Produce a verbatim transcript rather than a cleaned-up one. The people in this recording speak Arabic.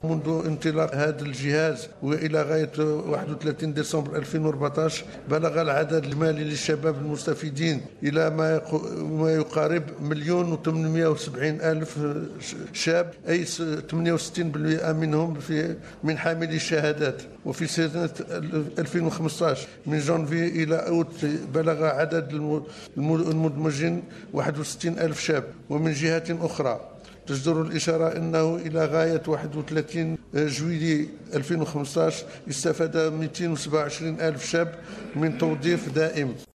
منذ انطلاق هذا الجهاز وإلى غاية واحد وثلاثين ديسمبر ألفين وأربعة عشر بلغ العدد الإجمالي للشباب المستفيدين إلى ما يقارب مليون وثمانمائة وسبعين ألف شاب، أي ثمانية وستين بالمئة منهم في من حاملي الشهادات. وفي سنة ألفين وخمسة عشر من جانفي إلى أوت بلغ عدد المدمجين واحد وستين ألف شاب. ومن جهة أخرى تجدر الإشارة أنه إلى غاية واحد وثلاثين جويلية ألفين وخمسة عشر استفاد مئتين وسبعة وعشرين ألف شاب من توظيف دائم.